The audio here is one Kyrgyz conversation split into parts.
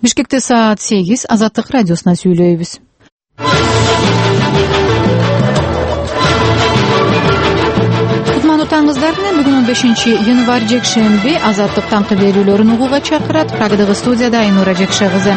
Бишкекте саат 8 Азаттык радиосуна сүйлөйбүз. Кутмандуу таңыңыздар менен бүгүн 15 январь жекшемби Азаттык таңкы берүүлөрүн угууга чакырат. Прагдагы студияда Айнура Жекше кызы.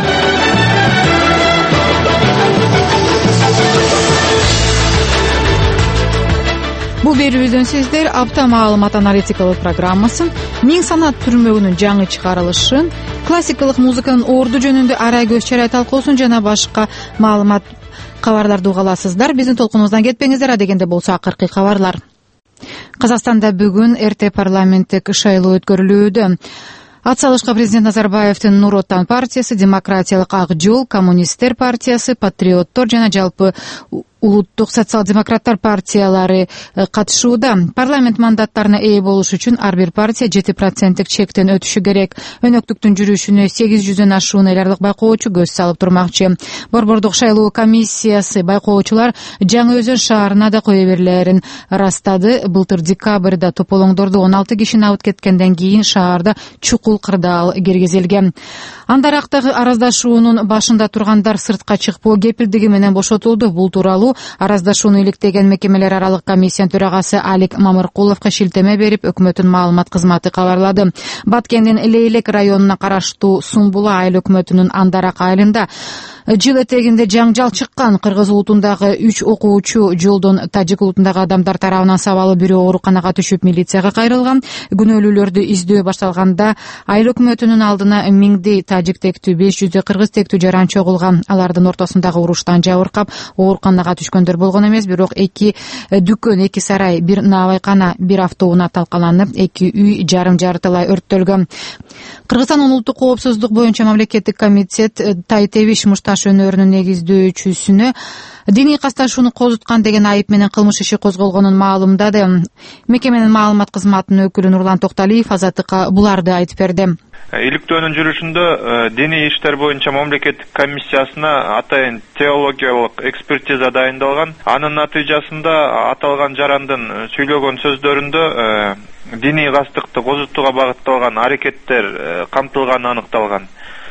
Бул берүүбүздөн сиздер апта маалымат аналитикалык программасын, Миң санат түрмөгүнүн жаңы чыгарылышын, классикалык музыканын орду жөнүндө ара көз чарай талкуусун жана башка маалымат кабарларды уга аласыздар. Биздин толкунубуздан кетпеңиздер. Адегенде болсо акыркы кабарлар. Казакстанда бүгүн эрте парламенттик шайлоо өткөрүлүүдө. Ат салышка президент Назарбаевдин Нур Отан партиясы, Демократиялык Ак жол, Коммунисттер партиясы, Патриоттор жана жалпы улуттук социал-демократтар партиялары катышууда. Парламент мандаттарына ээ болуш үчүн ар бир партия 7% чектен өтүшү керек. Өнөктүктүн жүрүшүнө 800дөн ашуун эл аралык байкоочу көз салып турмакчы. Борбордук шайлоо комиссиясы байкоочулар Жаңы Өзөн шаарына да кое берилерин ырастады. Былтыр декабрда тополоңдорду 16 киши абыт кеткенден кийин шаарда чукул кырдаал киргизилген. Андарактагы араздашуунун башында тургандар сыртка чыкпоо кепилдиги менен бошотулду. Бул тууралуу араздашууну иликтеген мекемелер аралык комиссиянын төрагасы Алик Мамыркуловго шилтеме берип, өкмөттүн маалымат кызматы кабарлады. Баткендин Лейлек районуна караштуу Сумбула айыл өкмөтүнүн Андарак айылында жыл этегинде жаңжал чыккан. Кыргыз улутундагы 3 окуучу жолдон тажик улутундагы адамдар тарабынан сабалуу бирөө ооруканага түшүп милицияга кайрылган. Күнөөлүүлөрдү издөө башталганда айыл өкмөтүнүн алдына миңдей тажик тектүү, 500 кыргыз тектүү жаран чогулган. Алардын ортосундагы уруштан жабыркап ооруканага түшкөндөр болгон эмес, бирок 2 дүкөн, 2 сарай, 1 наабайкана, 1 автоунаа талкаланып, 2 үй жарым-жартылай өрттөлгөн. Кыргызстандын улуттук коопсуздук боюнча мамлекеттик комитет Тайтевиш мушташ өнөрүнүн негиздөөчүсүнө диний касташууну козуткан деген айып менен кылмыш иши козголгонун маалымдады. Мекеменин маалымат кызматынын өкүлү Нурлан Токталиев Азаттыкка буларды айтып берди. Иликтөөнүн жүрүшүндө диний иштер боюнча мамлекеттик комиссиясына атайын теологиялык экспертиза дайындалган. Анын натыйжасында аталган жарандын сүйлөгөн сөздөрүндө диний кастыкты козутууга багытталган аракеттер камтылганы аныкталган.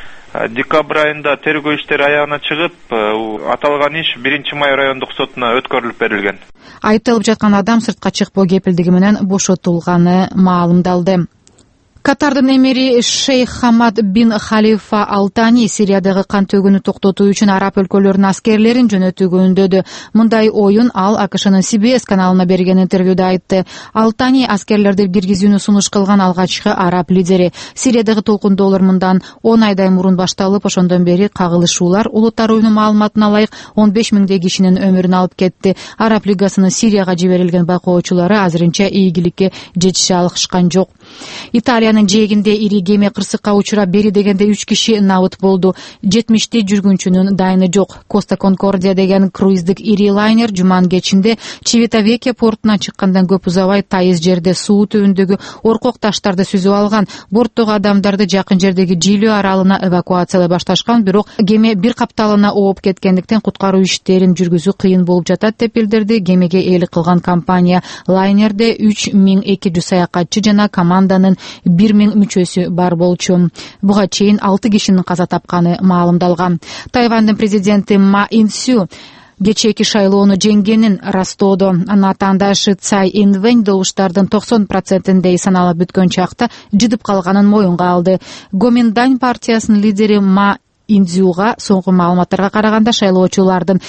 Декабрь айында тергөө иштери аягына чыгып, аталган иш 1-Май райондук сотуна өткөрүлүп берилген. Айыпталып жаткан адам сыртка чыкпоо кепилдиги менен бошотулганы маалымдалды. Катардын эмири Шейх Хамад бин Халифа Алтани Сириядагы кан төгүүнү токтотуу үчүн араб өлкөлөрүнүн аскерлерин жөнөтүүгө үндөдү. Мындай оюн ал АКШнын CBS каналына берген интервьюда айтты. Алтани аскерлерди киргизүүнү сунуш кылган алгачкы араб лидери. Сириядагы толкундоолор мындан 10 айдай мурун башталып, ошондон бери кагылышуулар улуттар оюнунун маалыматына ылайык 15 миңдей кишинин өмүрүн алып кетти. Араб лигасынын Сирияга жиберилген байкоочулары азырынча ийгиликке жетише алышкан жок. Италиянын жээгинде ири кеме кырсыкка учурап бери дегенде 3 киши набыт болду. 70 жүргүнчүнүн дайыны жок. Коста Конкордия деген круиздик ири лайнер жуманын кечинде Чивитавекия портуна чыккандан көп узабай тайыз жерде суу түбүндөгү оркок таштарды сүзүп алган. Борттогу адамдарды жакын жердеги Жилио аралына эвакуациялай башташкан, бирок кеме бир капталына ооп кеткендиктен куткаруу иштерин жүргүзүү кыйын болуп жатат деп билдирди. Кемеге ээлик кылган компания. Лайнерде 3200 саякатчы жана команданын 1000 мүчөсү бар болчу. Буга чейин 6 кишинин каза тапканы маалымдалган. Тайвандын президенти Ма Ин-сю кечээки шайлоону жеңгенин растоодо. Анын атаандашы Цай Ин-вэнь добуштардын 90%-индей саналып бүткөн чакта жыдып калганын моюнга алды. Гоминдань партиясынын лидери Ма Ин-сюга соңку маалыматтарга караганда шайлоочулардын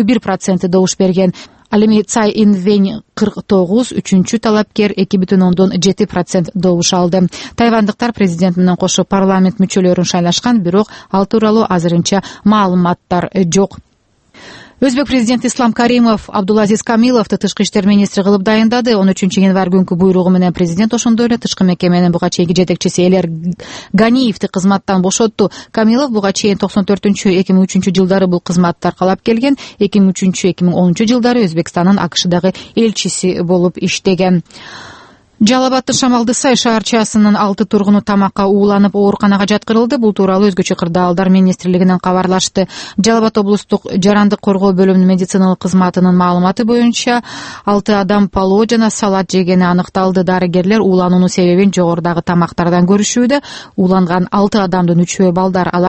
51% добуш берген. Ал эми Цай Ин-вэнь 49, үчүнчү талапкер 2,7% добуш алды. Тайвандыктар президент менен кошо парламент мүчөлөрүн шайлашкан, бирок ал тууралуу азырынча маалыматтар жок. Өзбек президенти Ислам Каримов Абдулазиз Камиловду тышкы иштер министри кылып дайындады. 13 январь күнкү буйругу менен президент ошондой эле тышкы мекеменин буга чейинки жетекчиси Элер Ганиевди кызматтан бошотту. Камилов буга чейин 94-2003 жылдары бул кызматты аркалап келген. 2003-2010 жылдары Өзбекстандын АКШдагы элчиси болуп иштеген. Жалал Абадтын Шамалдысай шаарчасынын 6 тургуну тамакка ууланып ооруканага жаткырылды. Бул тууралуу өзгөчө кырдаалдар министрлигинен кабарлашты. Жалал Абад облустук жарандык коргоо бөлүмүнүн медициналык кызматынын маалыматы боюнча 6 адам палоо жана салат жегени аныкталды. Дарыгерлер уулануунун себебин жогорудагы тамактардан көрүшүүдө. Ууланган 6 адамдын 3-өө балдар.